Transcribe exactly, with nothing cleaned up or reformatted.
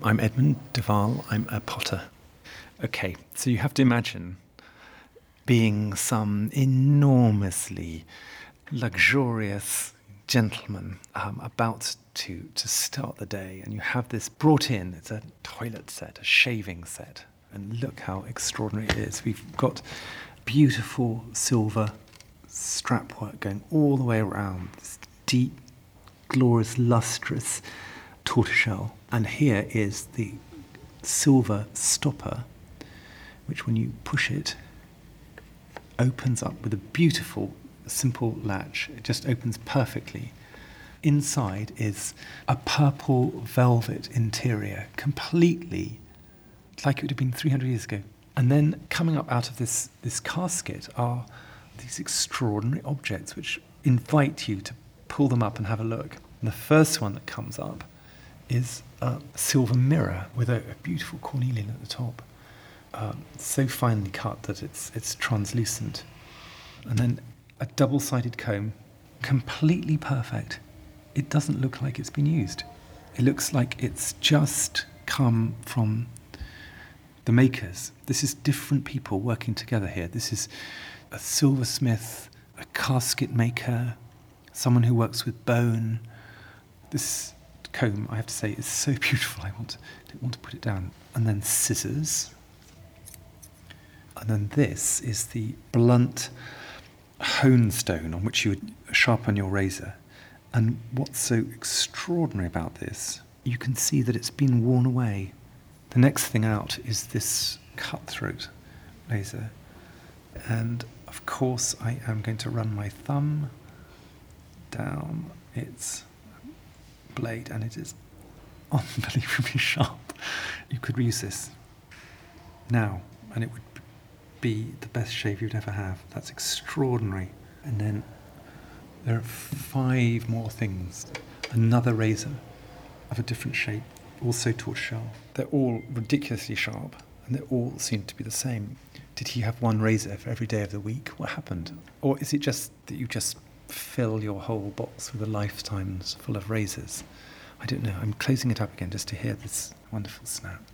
I'm Edmund Duval, I'm a potter. Okay, so you have to imagine being some enormously luxurious gentleman um, about to, to start the day, and you have this brought in, it's a toilet set, a shaving set, and look how extraordinary it is. We've got beautiful silver strap work going all the way around, this deep, glorious, lustrous tortoiseshell. And here is the silver stopper, which when you push it, opens up with a beautiful, simple latch. It just opens perfectly. Inside is a purple velvet interior, completely like it would have been three hundred years ago. And then coming up out of this, this casket are these extraordinary objects which invite you to pull them up and have a look. And the first one that comes up is a silver mirror with a, a beautiful cornelian at the top. Um, so finely cut that it's it's translucent. And then a double-sided comb, completely perfect. It doesn't look like it's been used. It looks like it's just come from the makers. This is different people working together here. This is a silversmith, a casket maker, someone who works with bone. This comb, I have to say, is so beautiful. I want to, don't want to put it down. And then scissors. And then this is the blunt hone stone on which you would sharpen your razor. And what's so extraordinary about this, you can see that it's been worn away. The next thing out is this cutthroat razor. And of course I am going to run my thumb down its blade, and it is unbelievably sharp. You could use this now, and it would be the best shave you'd ever have. That's extraordinary. And then there are five more things. Another razor of a different shape, also tortoiseshell. They're all ridiculously sharp, and they all seem to be the same. Did he have one razor for every day of the week? What happened? Or is it just that you just fill your whole box with a lifetime's full of razors? I don't know. I'm closing it up again just to hear this wonderful snap.